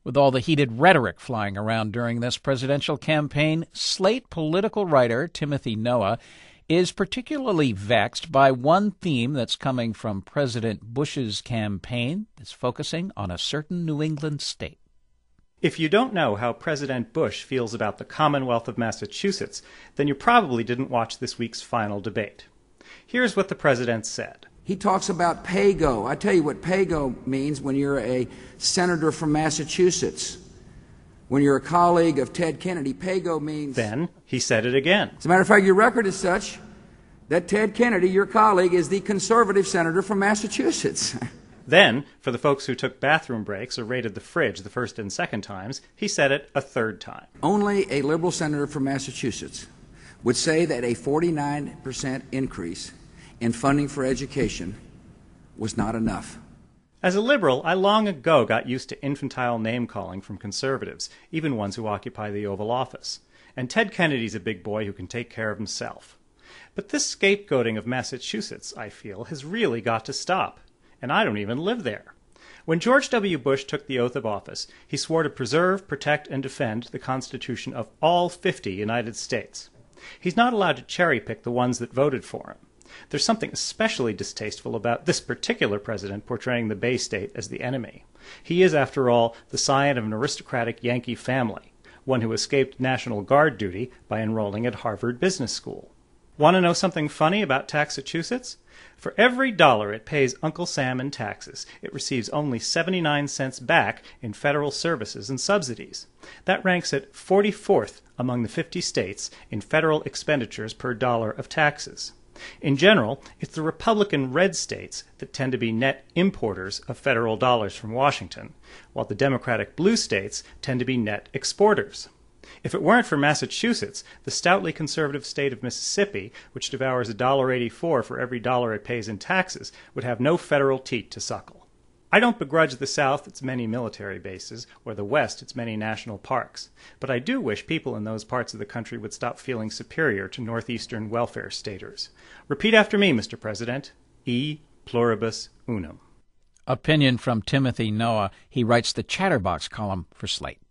With all the heated rhetoric flying around during this presidential campaign, Slate political writer Timothy Noah is particularly vexed by one theme that's coming from President Bush's campaign that's focusing on a certain New England state. If you don't know how President Bush feels about the Commonwealth of Massachusetts, then you probably didn't watch this week's final debate. Here's what the president said. He talks about pay-go. I tell you what pay-go means when you're a senator from Massachusetts. When you're a colleague of Ted Kennedy, pay-go means... Then he said it again. As a matter of fact, your record is such that Ted Kennedy, your colleague, is the conservative senator from Massachusetts. Then, for the folks who took bathroom breaks or raided the fridge the first and second times, he said it a third time. Only a liberal senator from Massachusetts would say that a 49% increase in funding for education was not enough. As a liberal, I long ago got used to infantile name-calling from conservatives, even ones who occupy the Oval Office. And Ted Kennedy's a big boy who can take care of himself. But this scapegoating of Massachusetts, I feel, has really got to stop. And I don't even live there. When George W. Bush took the oath of office, he swore to preserve, protect, and defend the Constitution of all 50 United States. He's not allowed to cherry-pick the ones that voted for him. There's something especially distasteful about this particular president portraying the Bay State as the enemy. He is, after all, the scion of an aristocratic Yankee family, one who escaped National Guard duty by enrolling at Harvard Business School. Want to know something funny about Taxachusetts? For every dollar it pays Uncle Sam in taxes, it receives only 79 cents back in federal services and subsidies. That ranks it 44th among the 50 states in federal expenditures per dollar of taxes. In general, it's the Republican red states that tend to be net importers of federal dollars from Washington, while the Democratic blue states tend to be net exporters. If it weren't for Massachusetts, the stoutly conservative state of Mississippi, which devours $1.84 for every dollar it pays in taxes, would have no federal teat to suckle. I don't begrudge the South its many military bases, or the West its many national parks, but I do wish people in those parts of the country would stop feeling superior to northeastern welfare staters. Repeat after me, Mr. President. E pluribus unum. Opinion from Timothy Noah. He writes the Chatterbox column for Slate.